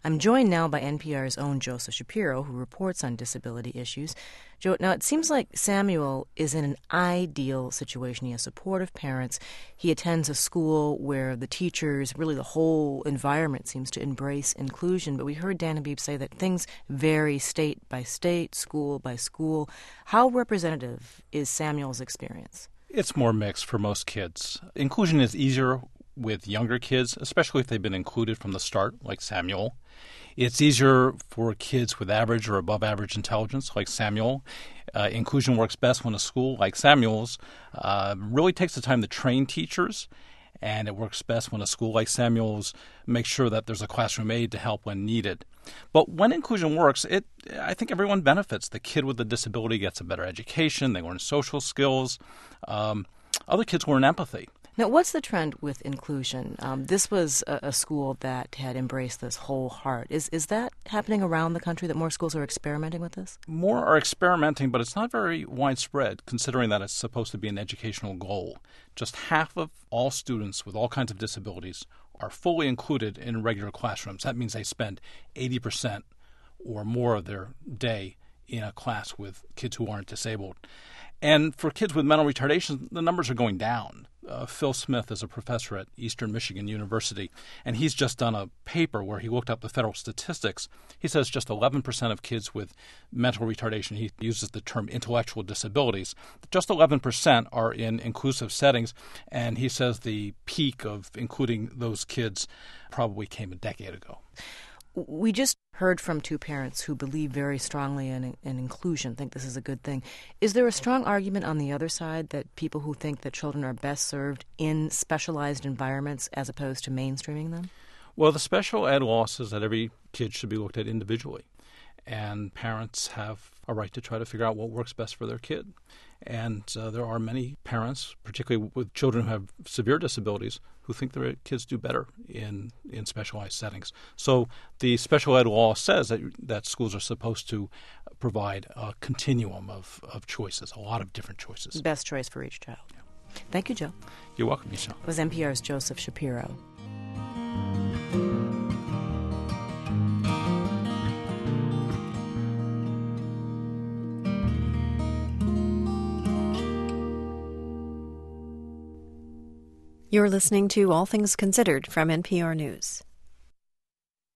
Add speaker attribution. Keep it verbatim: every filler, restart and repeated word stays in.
Speaker 1: I'm joined now by N P R's own Joseph Shapiro, who reports on disability issues. Joe, now it seems like Samuel is in an ideal situation. He has supportive parents. He attends a school where the teachers, really the whole environment, seems to embrace inclusion. But we heard Dan Habib say that things vary state by state, school by school. How representative is Samuel's experience?
Speaker 2: It's more mixed for most kids. Inclusion is easier with younger kids, especially if they've been included from the start, like Samuel. It's easier for kids with average or above average intelligence, like Samuel. Uh, inclusion works best when a school like Samuel's uh, really takes the time to train teachers, and it works best when a school like Samuel's makes sure that there's a classroom aide to help when needed. But when inclusion works, it I think everyone benefits. The kid with the disability gets a better education. They learn social skills. Um, other kids learn empathy.
Speaker 1: Now, what's the trend with inclusion? Um, this was a, a school that had embraced this whole heart. Is is that happening around the country, that more schools are experimenting with this?
Speaker 2: More are experimenting, but it's not very widespread, considering that it's supposed to be an educational goal. Just half of all students with all kinds of disabilities are fully included in regular classrooms. That means they spend eighty percent or more of their day in a class with kids who aren't disabled. And for kids with mental retardation, the numbers are going down. Uh, Phil Smith is a professor at Eastern Michigan University, and he's just done a paper where he looked up the federal statistics. He says just eleven percent of kids with mental retardation, he uses the term intellectual disabilities, just eleven percent are in inclusive settings, and he says the peak of including those kids probably came a decade ago.
Speaker 1: We just heard from two parents who believe very strongly in, in inclusion, think this is a good thing. Is there a strong argument on the other side that people who think that children are best served in specialized environments as opposed to mainstreaming them?
Speaker 2: Well, the special ed law says that every kid should be looked at individually, and parents have a right to try to figure out what works best for their kid. And uh, there are many parents, particularly with children who have severe disabilities, who think their kids do better in, in specialized settings. So the special ed law says that, that schools are supposed to provide a continuum of, of choices, a lot of different choices.
Speaker 1: Best choice for each child. Yeah. Thank you, Joe.
Speaker 2: You're welcome, Michelle.
Speaker 1: It was N P R's Joseph Shapiro.
Speaker 3: You're listening to All Things Considered from N P R News.